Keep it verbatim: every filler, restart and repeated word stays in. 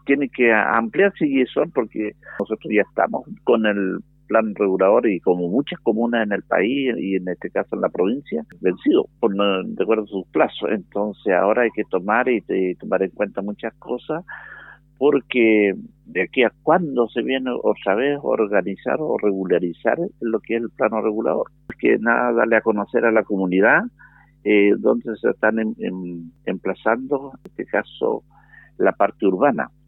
tiene que ampliarse y eso porque nosotros ya estamos con el plan regulador y como muchas comunas en el país y en este caso en la provincia, vencido por no, de acuerdo a sus plazos. Entonces ahora hay que tomar y, y tomar en cuenta muchas cosas porque de aquí a cuándo se viene otra vez organizar o regularizar lo que es el plano regulador. Que nada, darle a conocer a la comunidad eh, donde se están en, en, emplazando, en este caso, la parte urbana.